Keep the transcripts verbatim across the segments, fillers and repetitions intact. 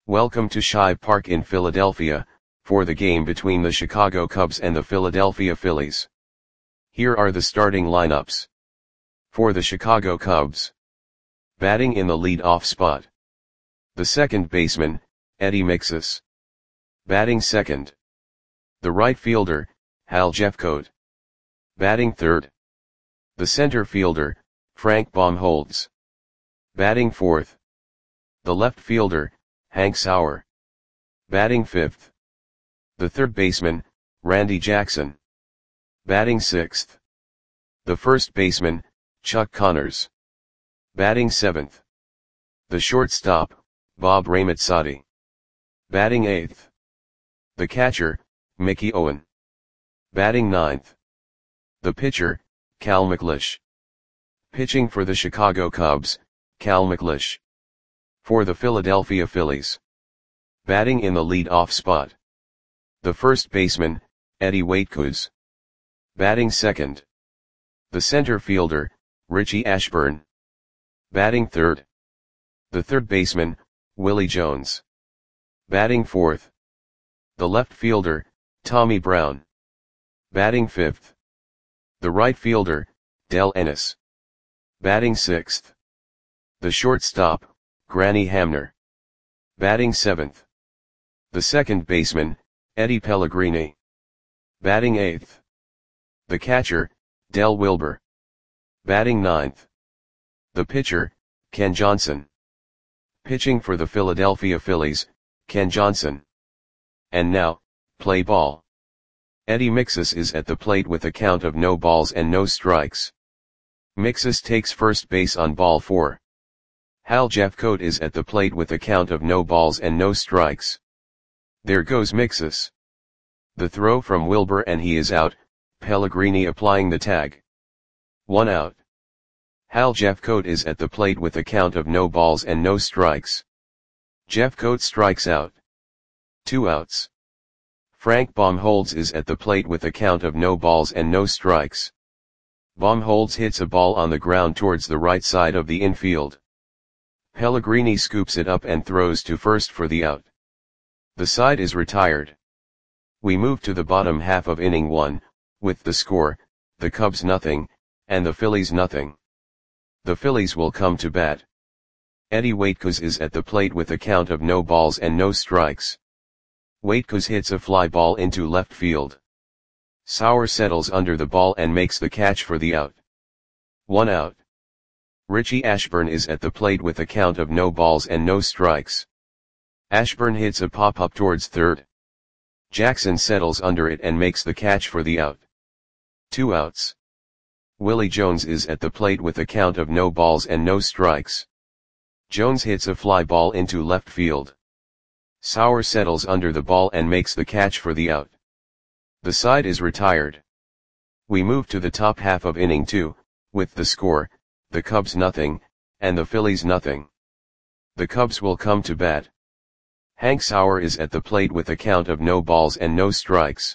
Welcome to Shibe Park in Philadelphia, for the game between the Chicago Cubs and the Philadelphia Phillies. Here are the starting lineups. For the Chicago Cubs. Batting in the lead-off spot. The second baseman, Eddie Mixas. Batting second. The right fielder, Hal Jeffcoat. Batting third. The center fielder, Frank Baumholtz. Batting fourth. The left fielder, Hank Sauer. Batting fifth. The third baseman, Randy Jackson. Batting sixth. The first baseman, Chuck Connors. Batting seventh. The shortstop, Bob Ramazzotti. Batting eighth. The catcher, Mickey Owen. Batting ninth. The pitcher, Cal McLeish. Pitching for the Chicago Cubs, Cal McLeish. For the Philadelphia Phillies. Batting in the lead-off spot. The first baseman, Eddie Waitkus. Batting second. The center fielder, Richie Ashburn. Batting third. The third baseman, Willie Jones. Batting fourth. The left fielder, Tommy Brown. Batting fifth. The right fielder, Del Ennis. Batting sixth. The shortstop, Granny Hamner. Batting seventh. The second baseman, Eddie Pellegrini. Batting eighth. The catcher, Del Wilber. Batting ninth. The pitcher, Ken Johnson. Pitching for the Philadelphia Phillies, Ken Johnson. And now, play ball. Eddie Mixas is at the plate with a count of no balls and no strikes. Mixas takes first base on ball four. Hal Jeffcoat is at the plate with a count of no balls and no strikes. There goes Mixas. The throw from Wilber and he is out, Pellegrini applying the tag. One out. Hal Jeffcoat is at the plate with a count of no balls and no strikes. Jeffcoat strikes out. Two outs. Frank Baumholtz is at the plate with a count of no balls and no strikes. Baumholtz hits a ball on the ground towards the right side of the infield. Pellegrini scoops it up and throws to first for the out. The side is retired. We move to the bottom half of inning one, with the score, the Cubs nothing, and the Phillies nothing. The Phillies will come to bat. Eddie Waitkus is at the plate with a count of no balls and no strikes. Waitkus hits a fly ball into left field. Sauer settles under the ball and makes the catch for the out. One out. Richie Ashburn is at the plate with a count of no balls and no strikes. Ashburn hits a pop-up towards third. Jackson settles under it and makes the catch for the out. Two outs. Willie Jones is at the plate with a count of no balls and no strikes. Jones hits a fly ball into left field. Sauer settles under the ball and makes the catch for the out. The side is retired. We move to the top half of inning two, with the score, the Cubs nothing, and the Phillies nothing. The Cubs will come to bat. Hank Sauer is at the plate with a count of no balls and no strikes.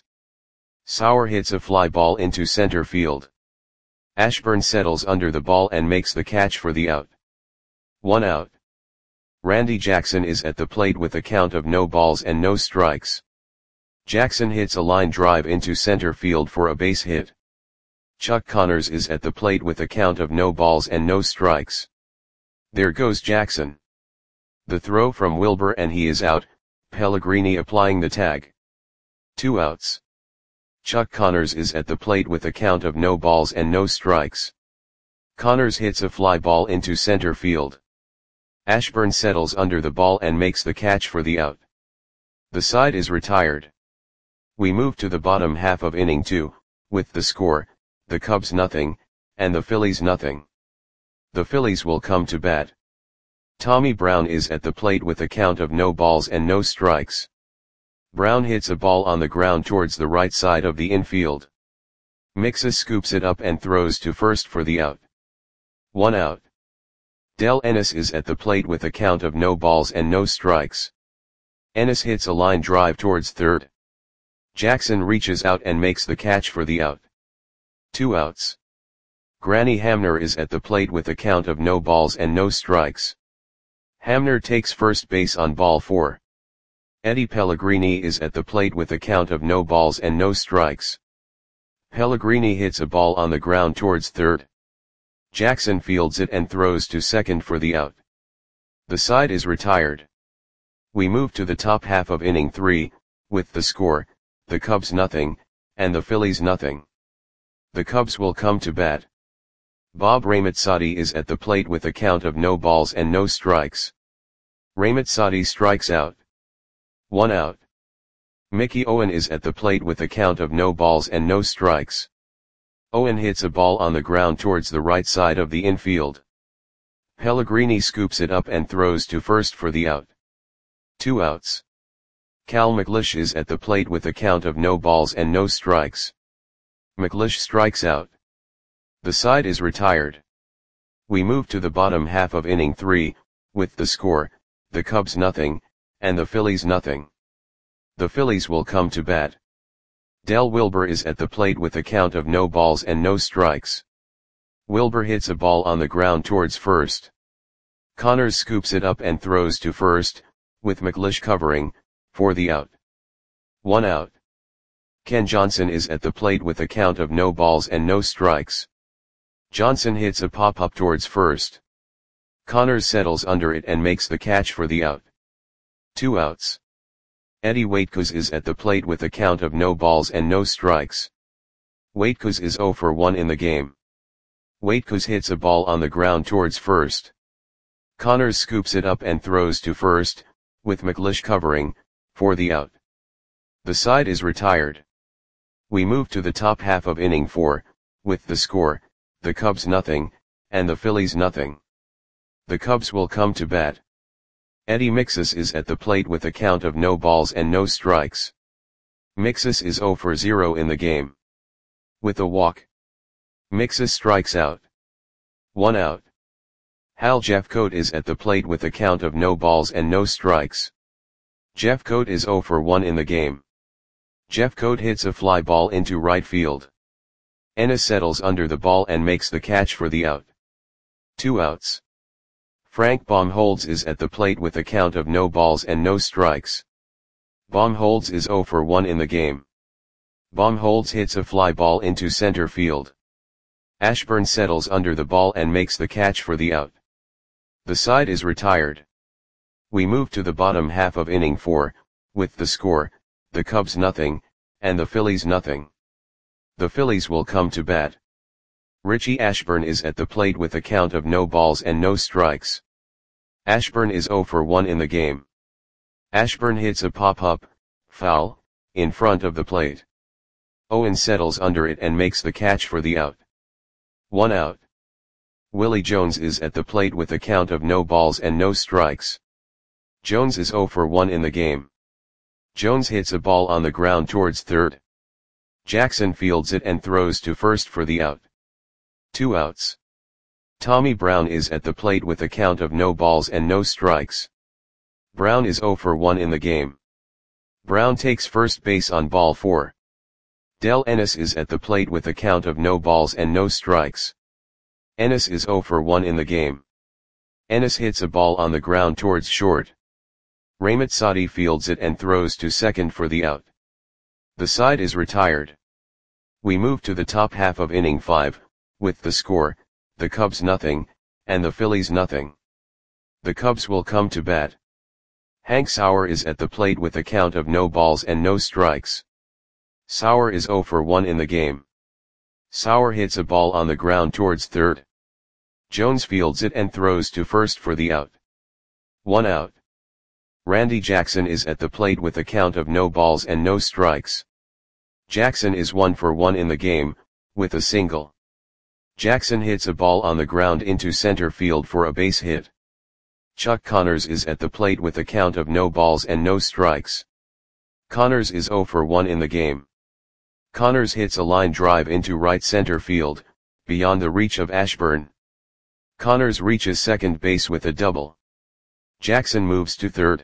Sauer hits a fly ball into center field. Ashburn settles under the ball and makes the catch for the out. One out. Randy Jackson is at the plate with a count of no balls and no strikes. Jackson hits a line drive into center field for a base hit. Chuck Connors is at the plate with a count of no balls and no strikes. There goes Jackson. The throw from Wilber and he is out, Pellegrini applying the tag. Two outs. Chuck Connors is at the plate with a count of no balls and no strikes. Connors hits a fly ball into center field. Ashburn settles under the ball and makes the catch for the out. The side is retired. We move to the bottom half of inning two, with the score, the Cubs nothing, and the Phillies nothing. The Phillies will come to bat. Tommy Brown is at the plate with a count of no balls and no strikes. Brown hits a ball on the ground towards the right side of the infield. Mixas scoops it up and throws to first for the out. One out. Del Ennis is at the plate with a count of no balls and no strikes. Ennis hits a line drive towards third. Jackson reaches out and makes the catch for the out. Two outs. Granny Hamner is at the plate with a count of no balls and no strikes. Hamner takes first base on ball four. Eddie Pellegrini is at the plate with a count of no balls and no strikes. Pellegrini hits a ball on the ground towards third. Jackson fields it and throws to second for the out. The side is retired. We move to the top half of inning three, with the score, the Cubs nothing, and the Phillies nothing. The Cubs will come to bat. Bob Ramazzotti is at the plate with a count of no balls and no strikes. Ramazzotti strikes out. One out. Mickey Owen is at the plate with a count of no balls and no strikes. Owen hits a ball on the ground towards the right side of the infield. Pellegrini scoops it up and throws to first for the out. Two outs. Cal McLeish is at the plate with a count of no balls and no strikes. McLeish strikes out. The side is retired. We move to the bottom half of inning three, with the score, the Cubs nothing, and the Phillies nothing. The Phillies will come to bat. Del Wilber is at the plate with a count of no balls and no strikes. Wilber hits a ball on the ground towards first. Connors scoops it up and throws to first, with McLeish covering, for the out. One out. Ken Johnson is at the plate with a count of no balls and no strikes. Johnson hits a pop-up towards first. Connors settles under it and makes the catch for the out. Two outs. Eddie Waitkos is at the plate with a count of no balls and no strikes. Waitkos is oh for one in the game. Waitkos hits a ball on the ground towards first. Connors scoops it up and throws to first, with McLeish covering, for the out. The side is retired. We move to the top half of inning four, with the score, the Cubs nothing, and the Phillies nothing. The Cubs will come to bat. Eddie Mixus is at the plate with a count of no balls and no strikes. Mixus is oh for zero in the game. With a walk. Mixus strikes out. One out. Hal Jeffcoat is at the plate with a count of no balls and no strikes. Jeffcoat is oh for one in the game. Jeffcoat hits a fly ball into right field. Ennis settles under the ball and makes the catch for the out. Two outs. Frank Baumholtz is at the plate with a count of no balls and no strikes. Baumholtz is oh for one in the game. Baumholtz hits a fly ball into center field. Ashburn settles under the ball and makes the catch for the out. The side is retired. We move to the bottom half of inning four, with the score, the Cubs nothing, and the Phillies nothing. The Phillies will come to bat. Richie Ashburn is at the plate with a count of no balls and no strikes. Ashburn is oh for one in the game. Ashburn hits a pop-up, foul, in front of the plate. Owen settles under it and makes the catch for the out. One out. Willie Jones is at the plate with a count of no balls and no strikes. Jones is oh for one in the game. Jones hits a ball on the ground towards third. Jackson fields it and throws to first for the out. Two outs. Tommy Brown is at the plate with a count of no balls and no strikes. Brown is oh for one in the game. Brown takes first base on ball four. Del Ennis is at the plate with a count of no balls and no strikes. Ennis is oh for one in the game. Ennis hits a ball on the ground towards short. Ramazzotti fields it and throws to second for the out. The side is retired. We move to the top half of inning five, with the score, the Cubs nothing, and the Phillies nothing. The Cubs will come to bat. Hank Sauer is at the plate with a count of no balls and no strikes. Sauer is oh for one in the game. Sauer hits a ball on the ground towards third. Jones fields it and throws to first for the out. One out. Randy Jackson is at the plate with a count of no balls and no strikes. Jackson is one for one in the game, with a single. Jackson hits a ball on the ground into center field for a base hit. Chuck Connors is at the plate with a count of no balls and no strikes. Connors is oh for one in the game. Connors hits a line drive into right center field, beyond the reach of Ashburn. Connors reaches second base with a double. Jackson moves to third.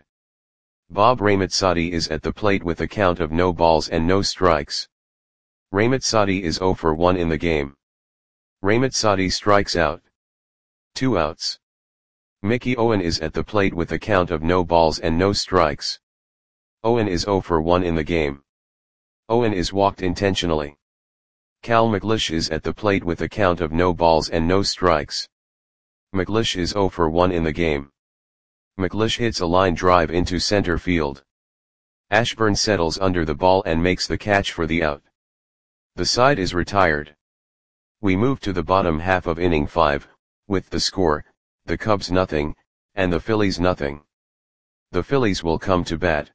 Bob Ramazzotti is at the plate with a count of no balls and no strikes. Ramazzotti is oh for one in the game. Ramazzotti strikes out. Two outs. Mickey Owen is at the plate with a count of no balls and no strikes. Owen is zero for one in the game. Owen is walked intentionally. Cal McLeish is at the plate with a count of no balls and no strikes. McLeish is zero for one in the game. McLeish hits a line drive into center field. Ashburn settles under the ball and makes the catch for the out. The side is retired. We move to the bottom half of inning five, with the score, the Cubs nothing, and the Phillies nothing. The Phillies will come to bat.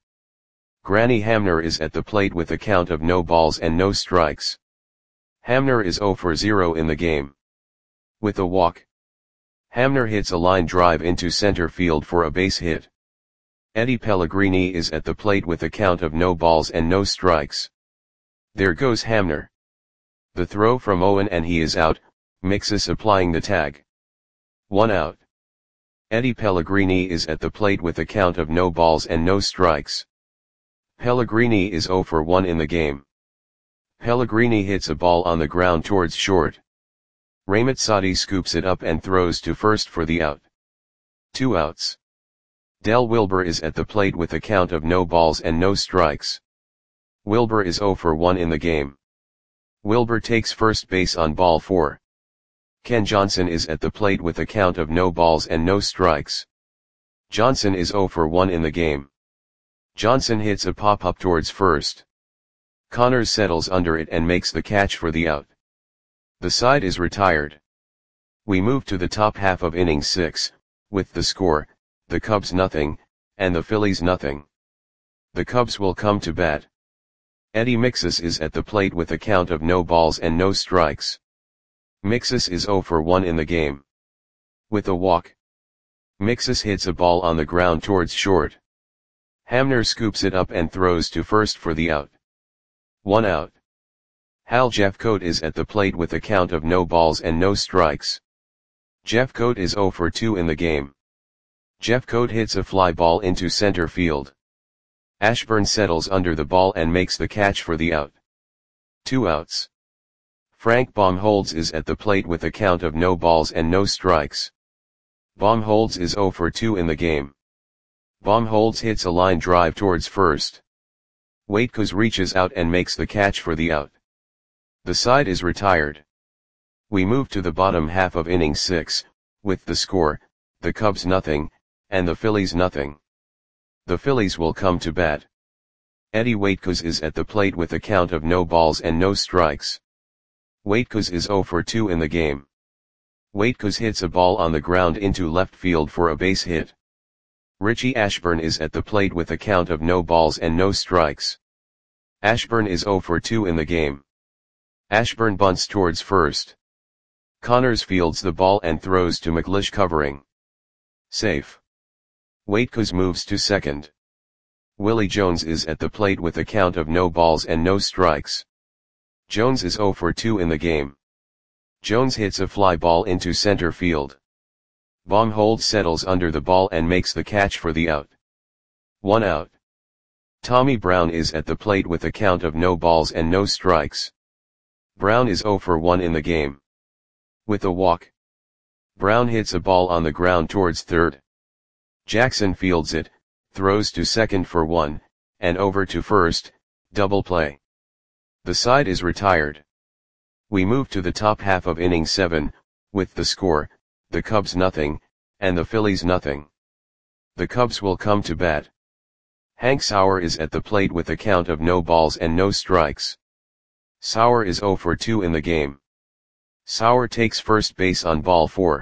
Granny Hamner is at the plate with a count of no balls and no strikes. Hamner is zero for zero in the game. With a walk. Hamner hits a line drive into center field for a base hit. Eddie Pellegrini is at the plate with a count of no balls and no strikes. There goes Hamner. The throw from Owen and he is out, Mixus applying the tag. One out. Eddie Pellegrini is at the plate with a count of no balls and no strikes. Pellegrini is zero for one in the game. Pellegrini hits a ball on the ground towards short. Ramazzotti scoops it up and throws to first for the out. Two outs. Del Wilber is at the plate with a count of no balls and no strikes. Wilber is zero for one in the game. Wilber takes first base on ball four. Ken Johnson is at the plate with a count of no balls and no strikes. Johnson is zero for one in the game. Johnson hits a pop-up towards first. Connors settles under it and makes the catch for the out. The side is retired. We move to the top half of inning six, with the score, the Cubs nothing, and the Phillies nothing. The Cubs will come to bat. Eddie Mixus is at the plate with a count of no balls and no strikes. Mixus is zero for one in the game. With a walk. Mixus hits a ball on the ground towards short. Hamner scoops it up and throws to first for the out. One out. Hal Jeffcoat is at the plate with a count of no balls and no strikes. Jeffcoat is zero for two in the game. Jeffcoat hits a fly ball into center field. Ashburn settles under the ball and makes the catch for the out. Two outs. Frank Baumholtz is at the plate with a count of no balls and no strikes. Baumholtz is zero for two in the game. Baumholtz hits a line drive towards first. Waitkos reaches out and makes the catch for the out. The side is retired. We move to the bottom half of inning six, with the score, the Cubs nothing, and the Phillies nothing. The Phillies will come to bat. Eddie Waitkos is at the plate with a count of no balls and no strikes. Waitkos is zero for two in the game. Waitkos hits a ball on the ground into left field for a base hit. Richie Ashburn is at the plate with a count of no balls and no strikes. Ashburn is zero for two in the game. Ashburn bunts towards first. Connors fields the ball and throws to McLeish covering. Safe. Waitkos moves to second. Willie Jones is at the plate with a count of no balls and no strikes. Jones is zero for two in the game. Jones hits a fly ball into center field. Baumholtz settles under the ball and makes the catch for the out. One out. Tommy Brown is at the plate with a count of no balls and no strikes. Brown is zero for one in the game. With a walk. Brown hits a ball on the ground towards third. Jackson fields it, throws to second for one, and over to first, double play. The side is retired. We move to the top half of inning seven, with the score, the Cubs nothing, and the Phillies nothing. The Cubs will come to bat. Hank Sauer is at the plate with a count of no balls and no strikes. Sauer is zero for two in the game. Sauer takes first base on ball four.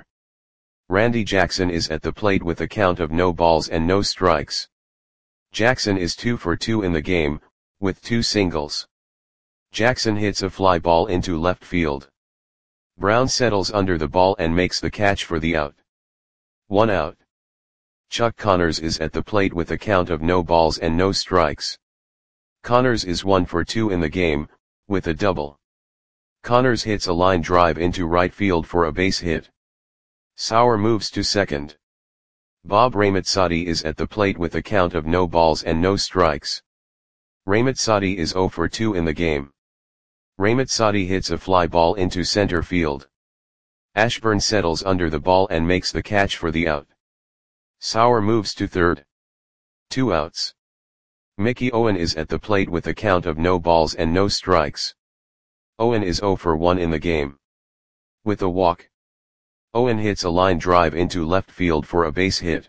Randy Jackson is at the plate with a count of no balls and no strikes. Jackson is two for two in the game, with two singles. Jackson hits a fly ball into left field. Brown settles under the ball and makes the catch for the out. One out. Chuck Connors is at the plate with a count of no balls and no strikes. Connors is one for two in the game, with a double. Connors hits a line drive into right field for a base hit. Sauer moves to second. Bob Ramazzotti is at the plate with a count of no balls and no strikes. Ramazzotti is zero for two in the game. Ramazzotti hits a fly ball into center field. Ashburn settles under the ball and makes the catch for the out. Sauer moves to third. Two outs. Mickey Owen is at the plate with a count of no balls and no strikes. Owen is oh for one in the game. With a walk. Owen hits a line drive into left field for a base hit.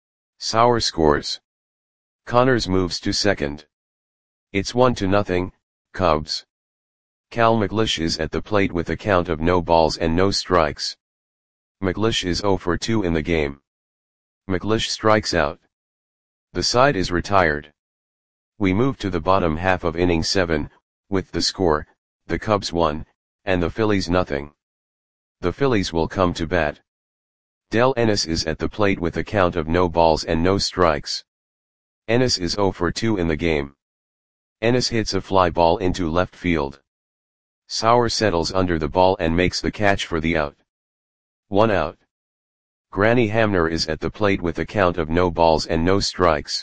Sauer scores. Connors moves to second. It's one to nothing, Cubs. Cal McLeish is at the plate with a count of no balls and no strikes. McLeish is oh for two in the game. McLeish strikes out. The side is retired. We move to the bottom half of inning seven, with the score, the Cubs one, and the Phillies nothing. The Phillies will come to bat. Del Ennis is at the plate with a count of no balls and no strikes. Ennis is oh for two in the game. Ennis hits a fly ball into left field. Sauer settles under the ball and makes the catch for the out. One out. Granny Hamner is at the plate with a count of no balls and no strikes.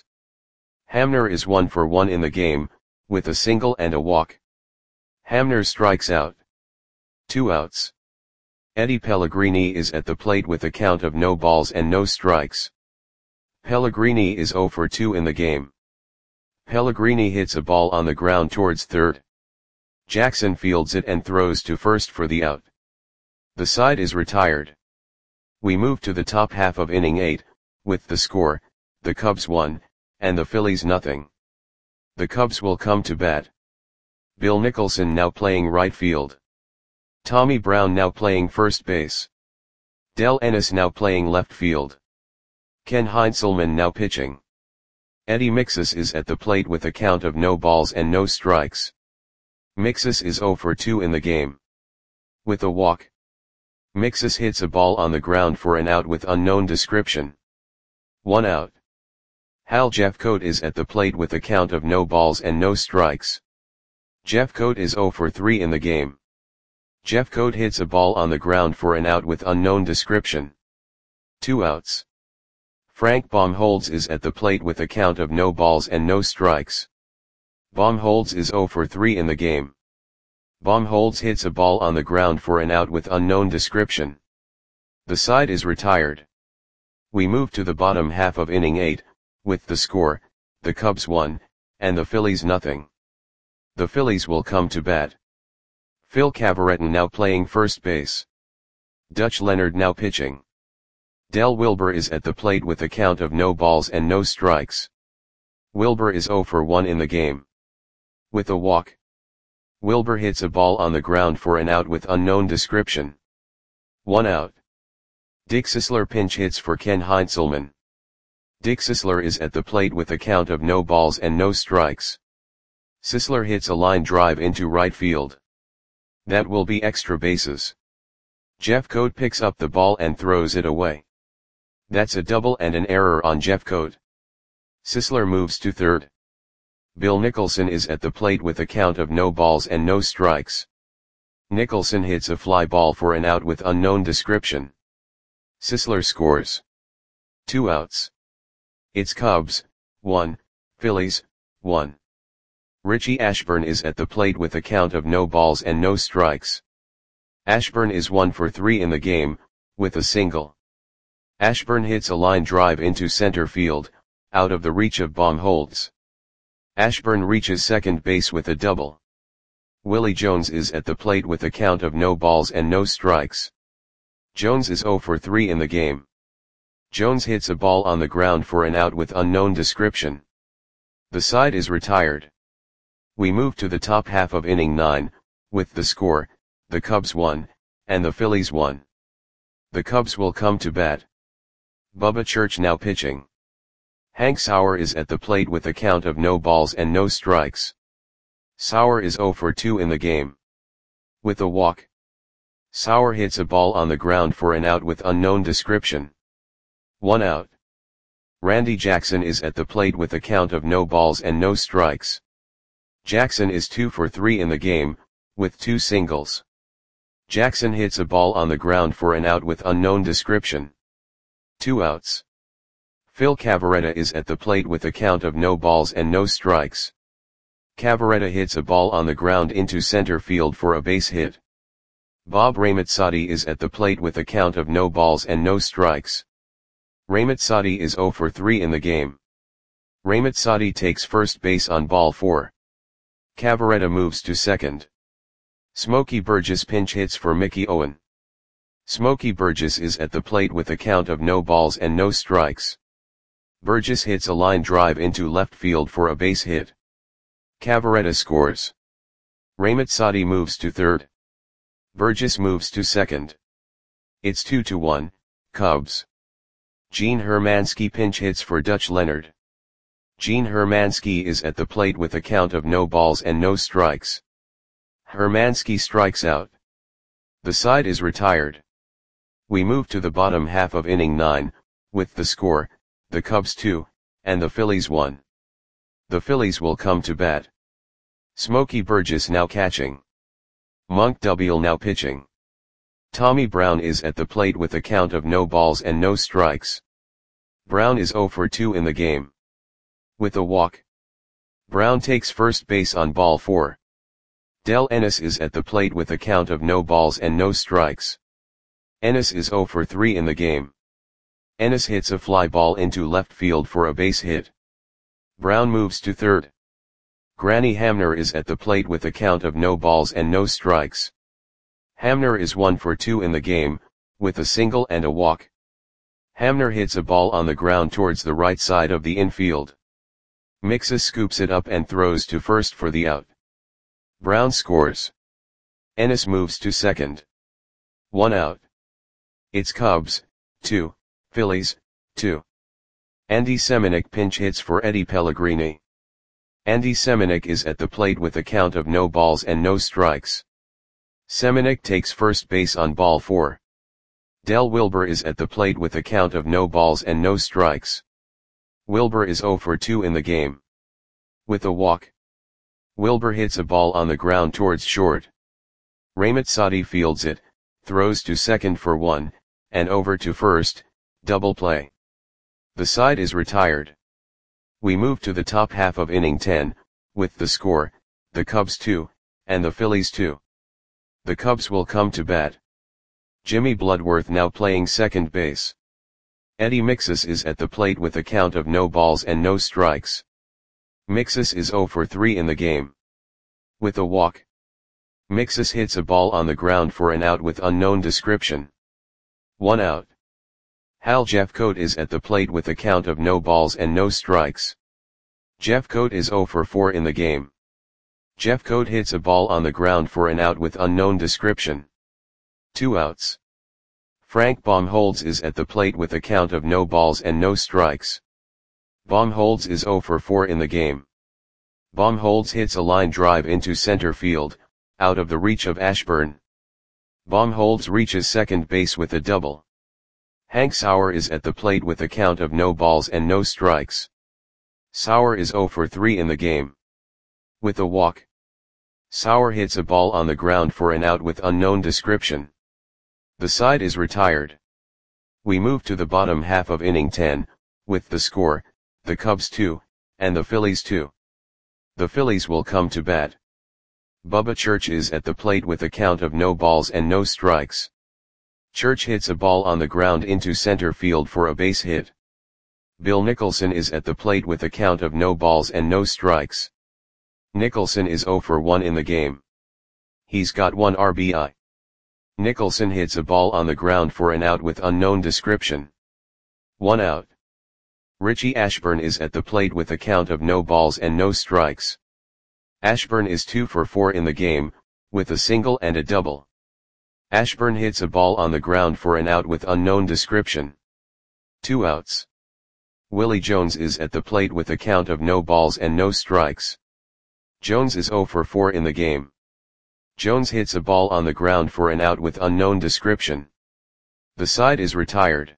Hamner is one for one in the game, with a single and a walk. Hamner strikes out. Two outs. Eddie Pellegrini is at the plate with a count of no balls and no strikes. Pellegrini is oh for two in the game. Pellegrini hits a ball on the ground towards third. Jackson fields it and throws to first for the out. The side is retired. We move to the top half of inning eight, with the score, the Cubs one, and the Phillies nothing. The Cubs will come to bat. Bill Nicholson now playing right field. Tommy Brown now playing first base. Del Ennis now playing left field. Ken Heinzelman now pitching. Eddie Mixus is at the plate with a count of no balls and no strikes. Mixus is oh for two in the game. With a walk. Mixus hits a ball on the ground for an out with unknown description. One out. Hal Jeffcoat is at the plate with a count of no balls and no strikes. Jeffcoat is oh for three in the game. Jeffcoat hits a ball on the ground for an out with unknown description. Two outs. Frank Baumholtz is at the plate with a count of no balls and no strikes. Baumholtz is oh for three in the game. Baumholtz hits a ball on the ground for an out with unknown description. The side is retired. We move to the bottom half of inning eight, with the score, the Cubs one, and the Phillies nothing. The Phillies will come to bat. Phil Cavarretta now playing first base. Dutch Leonard now pitching. Del Wilbur is at the plate with a count of no balls and no strikes. Wilbur is oh for one in the game. With a walk. Wilbur hits a ball on the ground for an out with unknown description. One out. Dick Sisler pinch hits for Ken Heinzelman. Dick Sisler is at the plate with a count of no balls and no strikes. Sisler hits a line drive into right field. That will be extra bases. Jeffcoat picks up the ball and throws it away. That's a double and an error on Jeffcoat. Sisler moves to third. Bill Nicholson is at the plate with a count of no balls and no strikes. Nicholson hits a fly ball for an out with unknown description. Sisler scores. Two outs. It's Cubs, one, Phillies, one. Richie Ashburn is at the plate with a count of no balls and no strikes. Ashburn is one for three in the game, with a single. Ashburn hits a line drive into center field, out of the reach of Baumholtz. Ashburn reaches second base with a double. Willie Jones is at the plate with a count of no balls and no strikes. Jones is oh for three in the game. Jones hits a ball on the ground for an out with unknown description. The side is retired. We move to the top half of inning nine, with the score, the Cubs one, and the Phillies one. The Cubs will come to bat. Bubba Church now pitching. Hank Sauer is at the plate with a count of no balls and no strikes. Sauer is oh for two in the game. With a walk. Sauer hits a ball on the ground for an out with unknown description. One out. Randy Jackson is at the plate with a count of no balls and no strikes. Jackson is two for three in the game, with two singles. Jackson hits a ball on the ground for an out with unknown description. Two outs. Phil Cavarretta is at the plate with a count of no balls and no strikes. Cavarretta hits a ball on the ground into center field for a base hit. Bob Ramazzotti is at the plate with a count of no balls and no strikes. Rahmatsadi is zero for three in the game. Rahmatsadi takes first base on ball four. Cavaretta moves to second. Smokey Burgess pinch hits for Mickey Owen. Smokey Burgess is at the plate with a count of no balls and no strikes. Burgess hits a line drive into left field for a base hit. Cavaretta scores. Rahmatsadi moves to third. Burgess moves to second. It's two to one, Cubs. Gene Hermansky pinch hits for Dutch Leonard. Gene Hermansky is at the plate with a count of no balls and no strikes. Hermansky strikes out. The side is retired. We move to the bottom half of inning nine, with the score, the Cubs two, and the Phillies one. The Phillies will come to bat. Smokey Burgess now catching. Monk Dubiel now pitching. Tommy Brown is at the plate with a count of no balls and no strikes. Brown is zero for two in the game. With a walk. Brown takes first base on ball four. Del Ennis is at the plate with a count of no balls and no strikes. Ennis is zero for three in the game. Ennis hits a fly ball into left field for a base hit. Brown moves to third. Granny Hamner is at the plate with a count of no balls and no strikes. Hamner is one for two in the game, with a single and a walk. Hamner hits a ball on the ground towards the right side of the infield. Mixus scoops it up and throws to first for the out. Brown scores. Ennis moves to second. One out. It's Cubs, two, Phillies, two. Andy Semenuk pinch hits for Eddie Pellegrini. Andy Semenuk is at the plate with a count of no balls and no strikes. Semenuk takes first base on ball four. Del Wilber is at the plate with a count of no balls and no strikes. Wilber is zero for two in the game. With a walk. Wilber hits a ball on the ground towards short. Rahmatsadi fields it, throws to second for one, and over to first, double play. The side is retired. We move to the top half of inning ten, with the score, the Cubs two, and the Phillies two. The Cubs will come to bat. Jimmy Bloodworth now playing second base. Eddie Mixus is at the plate with a count of no balls and no strikes. Mixus is zero for three in the game. With a walk. Mixus hits a ball on the ground for an out with unknown description. One out. Hal Jeffcoat is at the plate with a count of no balls and no strikes. Jeffcoat is zero for four in the game. Jeffcoat hits a ball on the ground for an out with unknown description. Two outs. Frank Baumholtz is at the plate with a count of no balls and no strikes. Baumholtz is zero for four in the game. Baumholtz hits a line drive into center field, out of the reach of Ashburn. Baumholtz reaches second base with a double. Hank Sauer is at the plate with a count of no balls and no strikes. Sauer is zero for three in the game. With a walk. Sauer hits a ball on the ground for an out with unknown description. The side is retired. We move to the bottom half of inning ten, with the score, the Cubs two, and the Phillies two. The Phillies will come to bat. Bubba Church is at the plate with a count of no balls and no strikes. Church hits a ball on the ground into center field for a base hit. Bill Nicholson is at the plate with a count of no balls and no strikes. Nicholson is zero for one in the game. He's got one R B I. Nicholson hits a ball on the ground for an out with unknown description. One out. Richie Ashburn is at the plate with a count of no balls and no strikes. Ashburn is two for four in the game, with a single and a double. Ashburn hits a ball on the ground for an out with unknown description. Two outs. Willie Jones is at the plate with a count of no balls and no strikes. Jones is zero for four in the game. Jones hits a ball on the ground for an out with unknown description. The side is retired.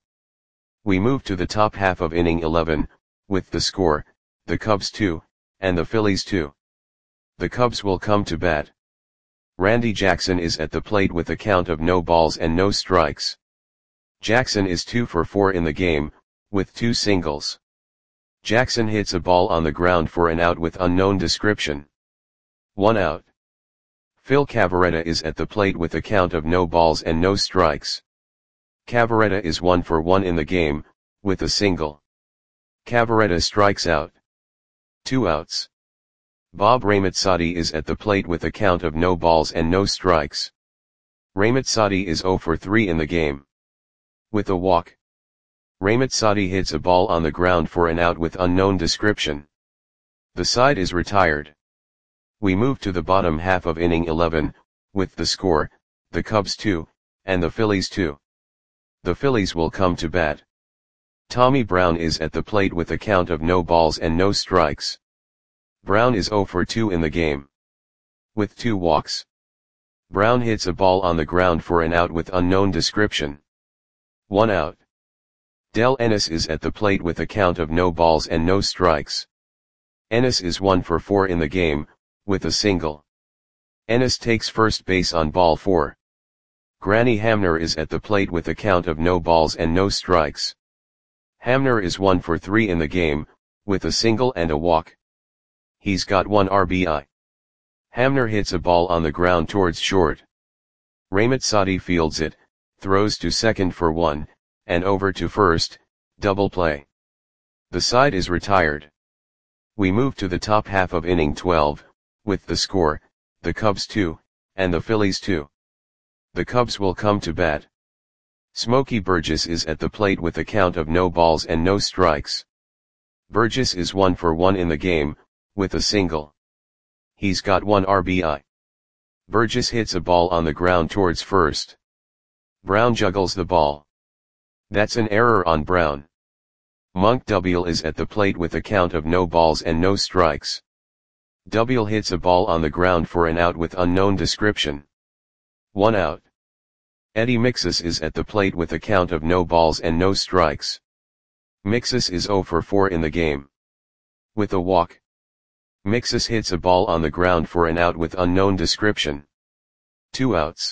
We move to the top half of inning eleven, with the score, the Cubs two, and the Phillies two. The Cubs will come to bat. Randy Jackson is at the plate with a count of no balls and no strikes. Jackson is two for four in the game, with two singles. Jackson hits a ball on the ground for an out with unknown description. One out. Phil Cavaretta is at the plate with a count of no balls and no strikes. Cavaretta is one for one in the game, with a single. Cavarretta strikes out. Two outs. Bob Ramazzati is at the plate with a count of no balls and no strikes. Ramazzati is oh for three in the game. With a walk. Ramazzati hits a ball on the ground for an out with unknown description. The side is retired. We move to the bottom half of inning eleven, with the score, the Cubs two, and the Phillies two. The Phillies will come to bat. Tommy Brown is at the plate with a count of no balls and no strikes. Brown is oh for two in the game. With two walks. Brown hits a ball on the ground for an out with unknown description. One out. Del Ennis is at the plate with a count of no balls and no strikes. Ennis is one for four in the game, with a single. Ennis takes first base on ball four. Granny Hamner is at the plate with a count of no balls and no strikes. Hamner is one for three in the game, with a single and a walk. He's got one R B I. Hamner hits a ball on the ground towards short. Ramazzati fields it, throws to second for one, and over to first, double play. The side is retired. We move to the top half of inning twelve, with the score, the Cubs two, and the Phillies two. The Cubs will come to bat. Smokey Burgess is at the plate with a count of no balls and no strikes. Burgess is one for one in the game, with a single. He's got one R B I. Burgess hits a ball on the ground towards first. Brown juggles the ball. That's an error on Brown. Monk Dubiel is at the plate with a count of no balls and no strikes. Dubiel hits a ball on the ground for an out with unknown description. One out. Eddie Mixus is at the plate with a count of no balls and no strikes. Mixus is oh for four in the game. With a walk. Mixus hits a ball on the ground for an out with unknown description. Two outs.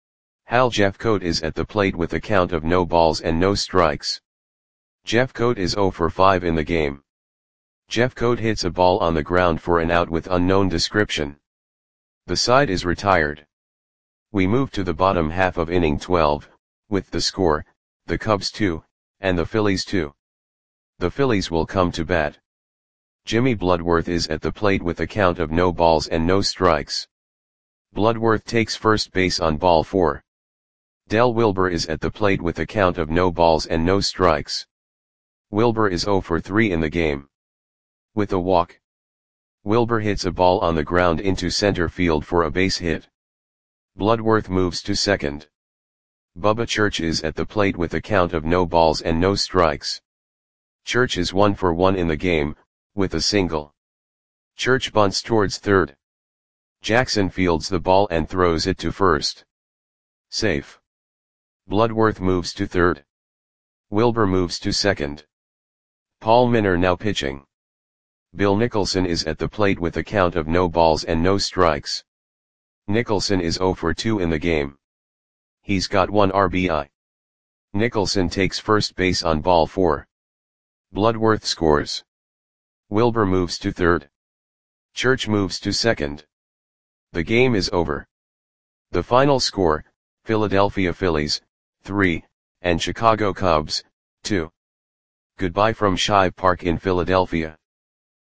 Hal Jeffcoat is at the plate with a count of no balls and no strikes. Jeffcoat is oh for five in the game. Jeffcoat hits a ball on the ground for an out with unknown description. The side is retired. We move to the bottom half of inning twelve, with the score, the Cubs two, and the Phillies two. The Phillies will come to bat. Jimmy Bloodworth is at the plate with a count of no balls and no strikes. Bloodworth takes first base on ball four. Del Wilbur is at the plate with a count of no balls and no strikes. Wilbur is oh for three in the game. With a walk. Wilbur hits a ball on the ground into center field for a base hit. Bloodworth moves to second. Bubba Church is at the plate with a count of no balls and no strikes. Church is one for one in the game, with a single. Church bunts towards third. Jackson fields the ball and throws it to first. Safe. Bloodworth moves to third. Wilbur moves to second. Paul Minor now pitching. Bill Nicholson is at the plate with a count of no balls and no strikes. Nicholson is oh for two in the game. He's got one R B I. Nicholson takes first base on ball four. Bloodworth scores. Wilbur moves to third. Church moves to second. The game is over. The final score, Philadelphia Phillies, three, and Chicago Cubs, two. Goodbye from Shibe Park in Philadelphia.